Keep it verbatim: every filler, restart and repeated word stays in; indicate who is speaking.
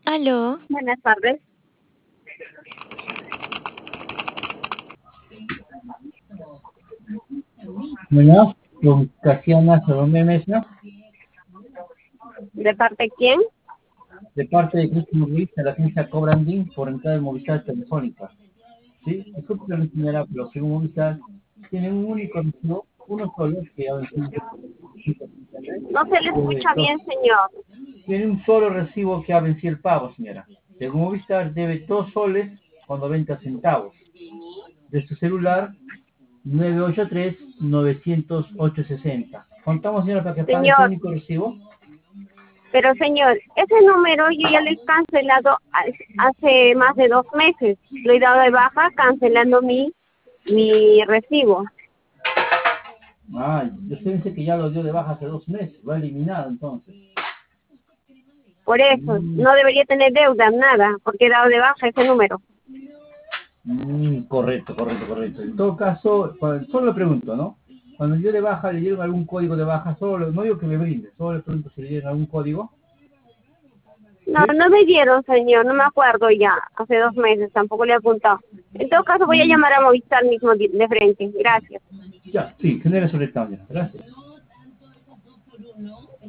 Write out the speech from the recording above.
Speaker 1: Aló,
Speaker 2: Buenas tardes.
Speaker 3: Bueno, con Casiana Salomé Mesa,
Speaker 2: ¿De parte quién?
Speaker 3: de parte de Cristian Ruiz, de la agencia Cobrandín, por entrada de Movistar Telefónica. ¿Sí? Disculpe, señora, pero según Movistar, tiene un único recibo, uno solo, que ha vencido
Speaker 2: No se le
Speaker 3: debe
Speaker 2: escucha
Speaker 3: dos.
Speaker 2: bien, señor.
Speaker 3: Tiene un solo recibo que ha vencido el pago, señora. Según Movistar, debe dos soles con noventa centavos. De su celular, nueve ocho tres, nueve cero ocho, sesenta. Contamos, señora, para que pague ese
Speaker 2: Señor,
Speaker 3: único recibo.
Speaker 2: pero señor, ese número yo ya lo he cancelado ha- hace más de dos meses. Lo he dado de baja cancelando mi, mi recibo.
Speaker 3: Ah, yo pensé que ya lo dio de baja hace dos meses, lo ha eliminado entonces.
Speaker 2: Por eso,
Speaker 3: Mm,
Speaker 2: no debería tener deuda, nada, porque he dado de baja ese número.
Speaker 3: mm, correcto, correcto, correcto. En todo caso, cuando- solo le pregunto, ¿no? Cuando yo de baja le dieron algún código de baja, solo, no digo que me brinde, solo le pregunto si le dieron algún código.
Speaker 2: No,
Speaker 3: ¿Sí?
Speaker 2: no me dieron, señor, no me acuerdo ya. Hace dos meses, tampoco le he apuntado. En todo caso, voy a
Speaker 3: Mm,
Speaker 2: llamar a Movistar mismo de de frente. Gracias.
Speaker 3: ya, sí, genera sobre el cambio. Gracias.